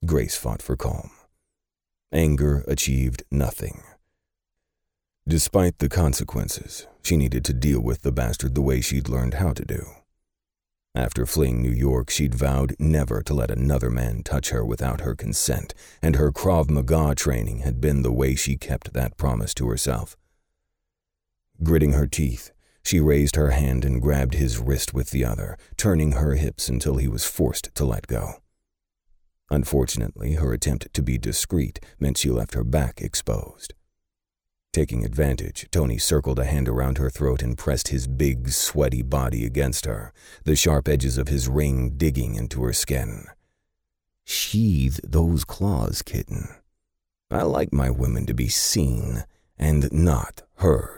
Grace fought for calm. Anger achieved nothing. Despite the consequences, she needed to deal with the bastard the way she'd learned how to do. After fleeing New York, she'd vowed never to let another man touch her without her consent, and her Krav Maga training had been the way she kept that promise to herself. Gritting her teeth, she raised her hand and grabbed his wrist with the other, turning her hips until he was forced to let go. Unfortunately, her attempt to be discreet meant she left her back exposed. Taking advantage, Tony circled a hand around her throat and pressed his big, sweaty body against her, the sharp edges of his ring digging into her skin. "Sheathe those claws, kitten. I like my women to be seen and not heard."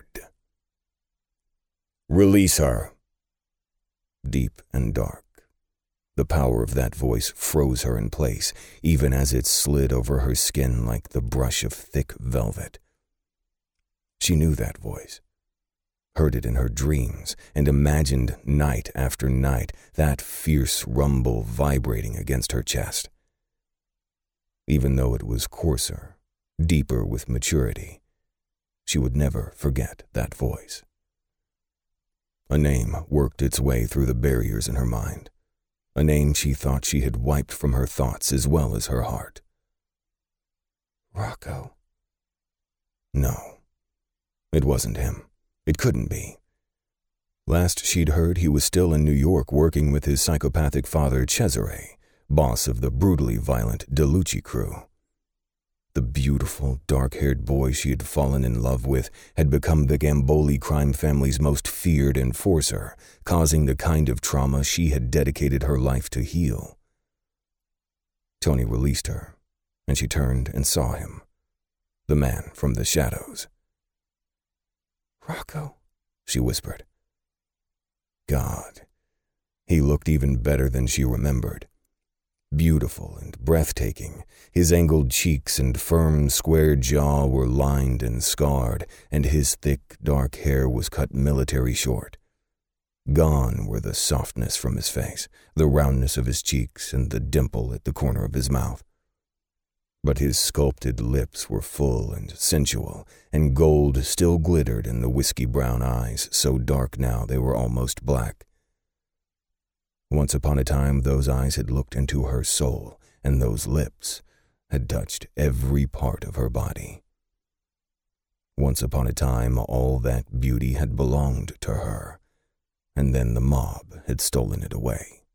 "Release her." Deep and dark. The power of that voice froze her in place, even as it slid over her skin like the brush of thick velvet. She knew that voice, heard it in her dreams, and imagined night after night that fierce rumble vibrating against her chest. Even though it was coarser, deeper with maturity, she would never forget that voice. A name worked its way through the barriers in her mind, a name she thought she had wiped from her thoughts as well as her heart. Rocco. No. It wasn't him. It couldn't be. Last she'd heard, he was still in New York working with his psychopathic father Cesare, boss of the brutally violent DeLucci crew. The beautiful, dark-haired boy she had fallen in love with had become the Gamboli crime family's most feared enforcer, causing the kind of trauma she had dedicated her life to heal. Tony released her, and she turned and saw him, the man from the shadows. "Rocco," she whispered. God, he looked even better than she remembered. Beautiful and breathtaking, his angled cheeks and firm, square jaw were lined and scarred, and his thick, dark hair was cut military short. Gone were the softness from his face, the roundness of his cheeks, and the dimple at the corner of his mouth. But his sculpted lips were full and sensual, and gold still glittered in the whiskey-brown eyes, so dark now they were almost black. Once upon a time, those eyes had looked into her soul, and those lips had touched every part of her body. Once upon a time, all that beauty had belonged to her, and then the mob had stolen it away.